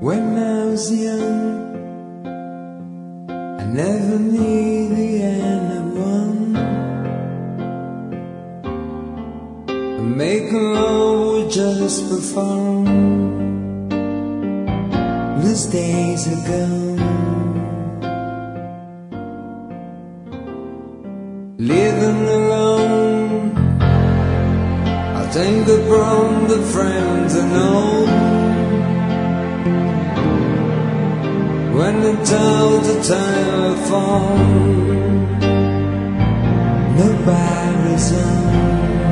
When I was young, I never needed anyone. Making love would just for fun. Those days are gone. Living alone, I think from the friends I know. When they tell the telephone, nobody's home.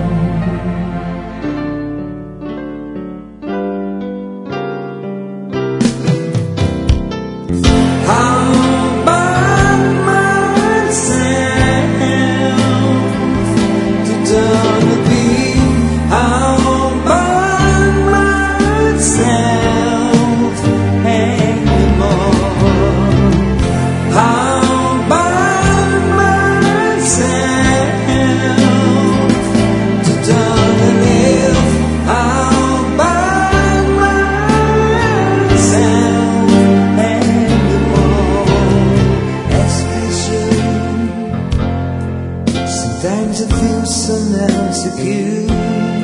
Sometimes I feel so insecure,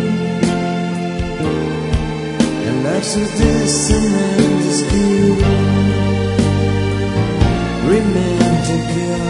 and life's so distant and obscure. Romantic girl.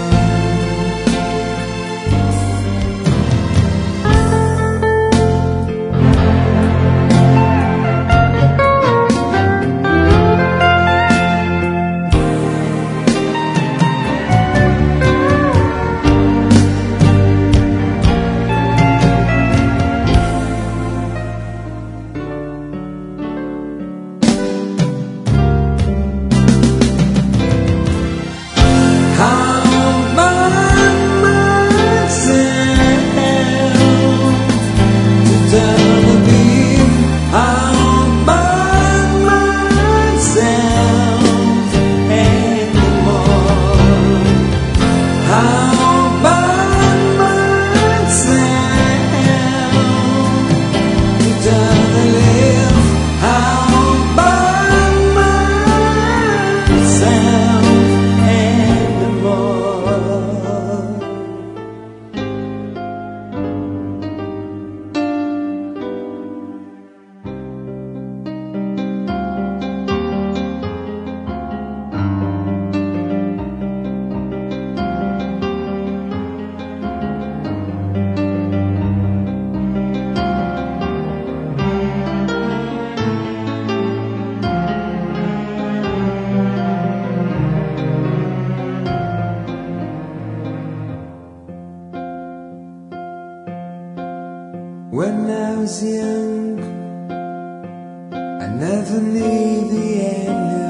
When I was young, I never knew the end.